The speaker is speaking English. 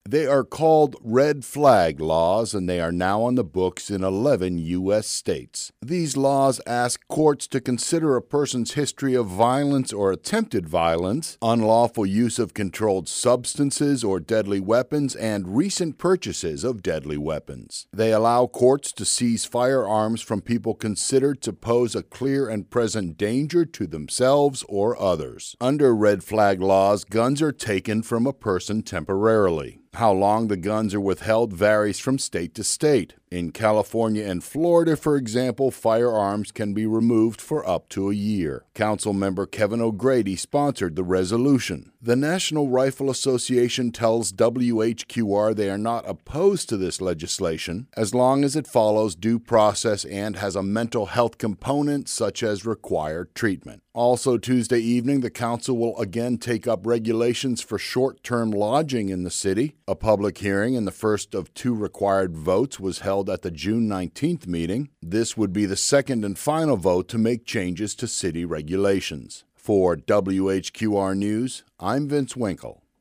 They are called red flag laws, and they are now on the books in 11 U.S. states. These laws ask courts to consider a person's history of violence or attempted violence, unlawful use of controlled substances or deadly weapons, and recent purchases of deadly weapons. They allow courts to seize firearms from people considered to pose a clear and present danger to themselves or others. Under red flag laws, guns are taken from a person temporarily. How long the guns are withheld varies from state to state. In California and Florida, for example, firearms can be removed for up to a year. Councilmember Kevin O'Grady sponsored the resolution. The National Rifle Association tells WHQR they are not opposed to this legislation as long as it follows due process and has a mental health component such as required treatment. Also Tuesday evening, the council will again take up regulations for short-term lodging in the city. A public hearing and the first of 2 required votes was held at the June 19th meeting. This would be the second and final vote to make changes to city regulations. For WHQR News, I'm Vince Winkle.